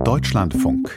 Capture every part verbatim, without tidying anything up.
Deutschlandfunk.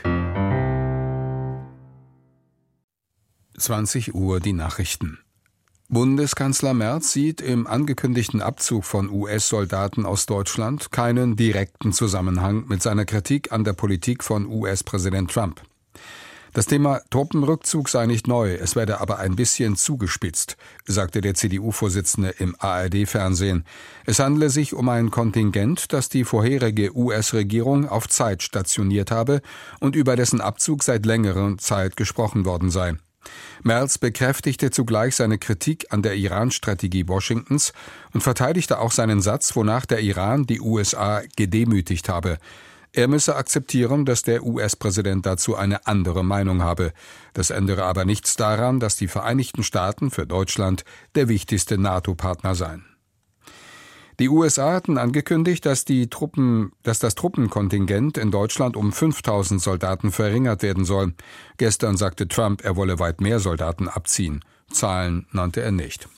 zwanzig Uhr die Nachrichten. Bundeskanzler Merz sieht im angekündigten Abzug von U S-Soldaten aus Deutschland keinen direkten Zusammenhang mit seiner Kritik an der Politik von U S-Präsident Trump. Das Thema Truppenrückzug sei nicht neu, es werde aber ein bisschen zugespitzt, sagte der C D U-Vorsitzende im A R D-Fernsehen. Es handle sich um ein Kontingent, das die vorherige U S-Regierung auf Zeit stationiert habe und über dessen Abzug seit längerer Zeit gesprochen worden sei. Merz bekräftigte zugleich seine Kritik an der Iran-Strategie Washingtons und verteidigte auch seinen Satz, wonach der Iran die U S A gedemütigt habe. Er müsse akzeptieren, dass der U S-Präsident dazu eine andere Meinung habe. Das ändere aber nichts daran, dass die Vereinigten Staaten für Deutschland der wichtigste NATO-Partner seien. Die U S A hatten angekündigt, dass, die Truppen, dass das Truppenkontingent in Deutschland um fünftausend Soldaten verringert werden soll. Gestern sagte Trump, er wolle weit mehr Soldaten abziehen. Zahlen nannte er nicht.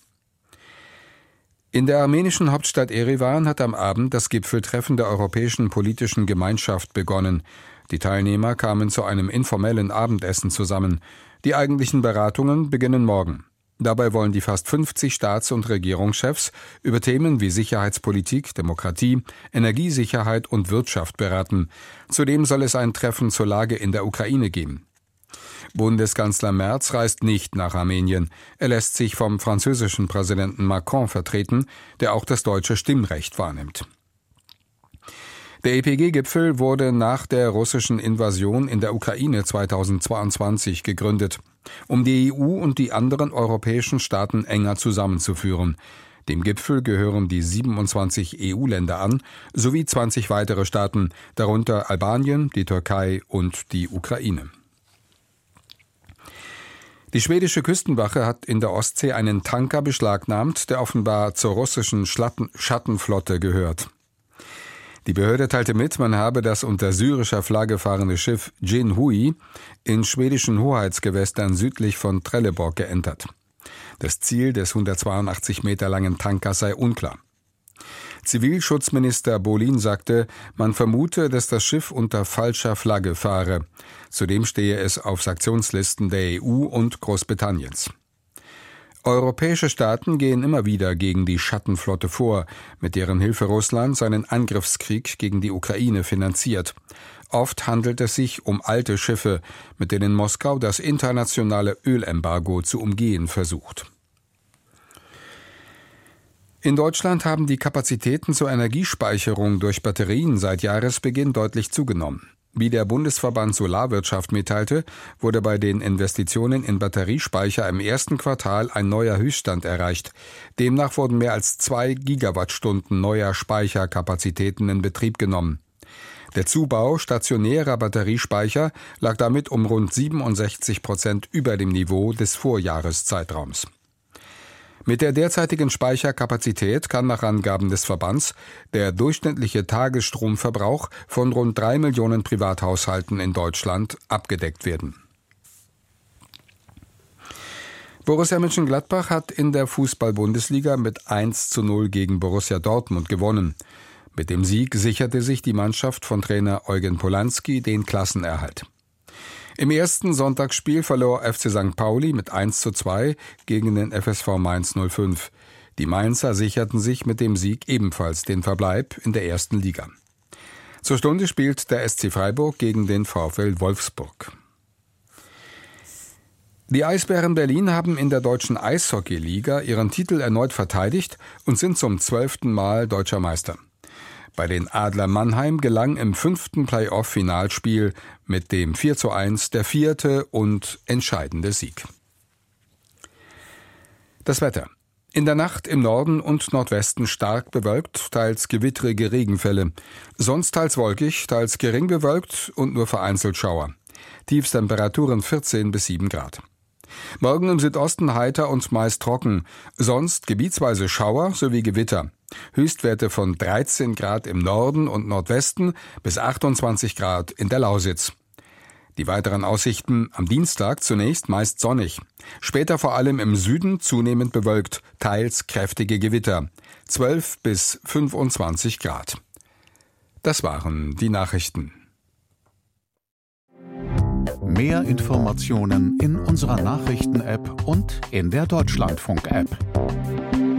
In der armenischen Hauptstadt Erivan hat am Abend das Gipfeltreffen der Europäischen Politischen Gemeinschaft begonnen. Die Teilnehmer kamen zu einem informellen Abendessen zusammen. Die eigentlichen Beratungen beginnen morgen. Dabei wollen die fast fünfzig Staats- und Regierungschefs über Themen wie Sicherheitspolitik, Demokratie, Energiesicherheit und Wirtschaft beraten. Zudem soll es ein Treffen zur Lage in der Ukraine geben. Bundeskanzler Merz reist nicht nach Armenien. Er lässt sich vom französischen Präsidenten Macron vertreten, der auch das deutsche Stimmrecht wahrnimmt. Der E P G-Gipfel wurde nach der russischen Invasion in der Ukraine zweitausendzweiundzwanzig gegründet, um die E U und die anderen europäischen Staaten enger zusammenzuführen. Dem Gipfel gehören die siebenundzwanzig E U-Länder an, sowie zwanzig weitere Staaten, darunter Albanien, die Türkei und die Ukraine. Die schwedische Küstenwache hat in der Ostsee einen Tanker beschlagnahmt, der offenbar zur russischen Schattenflotte gehört. Die Behörde teilte mit, man habe das unter syrischer Flagge fahrende Schiff Jin Hui in schwedischen Hoheitsgewässern südlich von Trelleborg geentert. Das Ziel des hundertzweiundachtzig Meter langen Tankers sei unklar. Zivilschutzminister Bolin sagte, man vermute, dass das Schiff unter falscher Flagge fahre. Zudem stehe es auf Sanktionslisten der E U und Großbritanniens. Europäische Staaten gehen immer wieder gegen die Schattenflotte vor, mit deren Hilfe Russland seinen Angriffskrieg gegen die Ukraine finanziert. Oft handelt es sich um alte Schiffe, mit denen Moskau das internationale Ölembargo zu umgehen versucht. In Deutschland haben die Kapazitäten zur Energiespeicherung durch Batterien seit Jahresbeginn deutlich zugenommen. Wie der Bundesverband Solarwirtschaft mitteilte, wurde bei den Investitionen in Batteriespeicher im ersten Quartal ein neuer Höchststand erreicht. Demnach wurden mehr als zwei Gigawattstunden neuer Speicherkapazitäten in Betrieb genommen. Der Zubau stationärer Batteriespeicher lag damit um rund siebenundsechzig Prozent über dem Niveau des Vorjahreszeitraums. Mit der derzeitigen Speicherkapazität kann nach Angaben des Verbands der durchschnittliche Tagesstromverbrauch von rund drei Millionen Privathaushalten in Deutschland abgedeckt werden. Borussia Mönchengladbach hat in der Fußball-Bundesliga mit eins zu null gegen Borussia Dortmund gewonnen. Mit dem Sieg sicherte sich die Mannschaft von Trainer Eugen Polanski den Klassenerhalt. Im ersten Sonntagsspiel verlor F C Sankt Pauli mit eins zu zwei gegen den F S V Mainz null fünf. Die Mainzer sicherten sich mit dem Sieg ebenfalls den Verbleib in der ersten Liga. Zur Stunde spielt der S C Freiburg gegen den VfL Wolfsburg. Die Eisbären Berlin haben in der deutschen Eishockeyliga ihren Titel erneut verteidigt und sind zum zwölften Mal deutscher Meister. Bei den Adler Mannheim gelang im fünften Playoff-Finalspiel mit dem vier zu eins der vierte und entscheidende Sieg. Das Wetter. In der Nacht im Norden und Nordwesten stark bewölkt, teils gewittrige Regenfälle. Sonst teils wolkig, teils gering bewölkt und nur vereinzelt Schauer. Tiefstemperaturen vierzehn bis sieben Grad. Morgen im Südosten heiter und meist trocken, sonst gebietsweise Schauer sowie Gewitter. Höchstwerte von dreizehn Grad im Norden und Nordwesten bis achtundzwanzig Grad in der Lausitz. Die weiteren Aussichten am Dienstag zunächst meist sonnig. Später vor allem im Süden zunehmend bewölkt, teils kräftige Gewitter. zwölf bis fünfundzwanzig Grad. Das waren die Nachrichten. Mehr Informationen in unserer Nachrichten-App und in der Deutschlandfunk-App.